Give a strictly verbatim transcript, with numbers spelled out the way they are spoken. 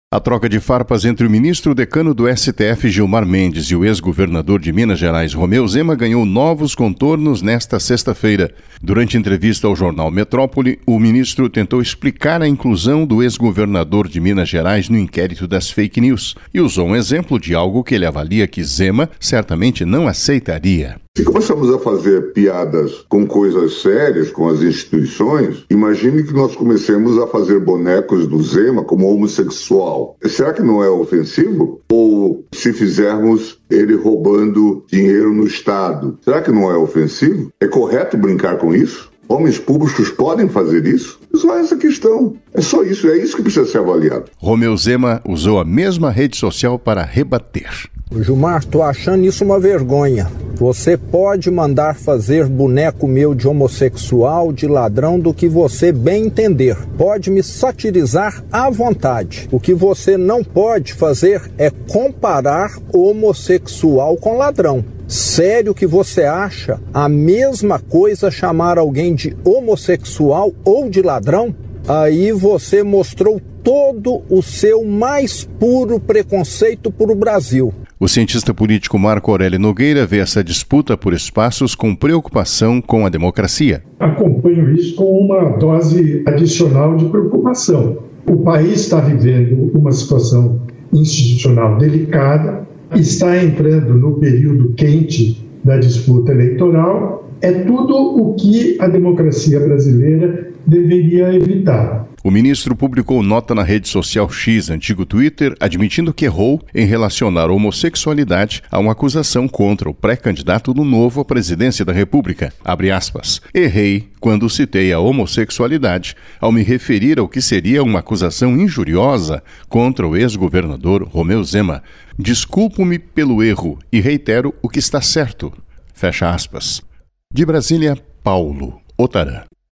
A troca de farpas entre o ministro decano do S T F, Gilmar Mendes, e o ex-governador de Minas Gerais, Romeu Zema, ganhou novos contornos nesta sexta-feira. Durante entrevista ao jornal Metrópole, o ministro tentou explicar a inclusão do ex-governador de Minas Gerais no inquérito das fake news e usou um exemplo de algo que ele avalia que Zema certamente não aceitaria. Se começamos a fazer piadas com coisas sérias, com as instituições, imagine que nós comecemos a fazer bonecos do Zema como homossexual. Será que não é ofensivo? Ou se fizermos ele roubando dinheiro no Estado, será que não é ofensivo? É correto brincar com isso? Homens públicos podem fazer isso? É só essa questão. É só isso, é isso que precisa ser avaliado. Romeu Zema usou a mesma rede social para rebater. Gilmar, tô achando isso uma vergonha. Você pode mandar fazer boneco meu de homossexual, de ladrão, do que você bem entender. Pode me satirizar à vontade. O que você não pode fazer é comparar homossexual com ladrão. Sério que você acha a mesma coisa chamar alguém de homossexual ou de ladrão? Aí você mostrou todo o seu mais puro preconceito por o Brasil. O cientista político Marco Aurélio Nogueira vê essa disputa por espaços com preocupação com a democracia. Acompanho isso com uma dose adicional de preocupação. O país está vivendo uma situação institucional delicada, está entrando no período quente da disputa eleitoral. É tudo o que a democracia brasileira deveria evitar. O ministro publicou nota na rede social X, antigo Twitter, admitindo que errou em relacionar a homossexualidade a uma acusação contra o pré-candidato do Novo à presidência da República. Abre aspas. Errei quando citei a homossexualidade ao me referir ao que seria uma acusação injuriosa contra o ex-governador Romeu Zema. Desculpo-me pelo erro e reitero o que está certo. Fecha aspas. De Brasília, Paulo Otarã.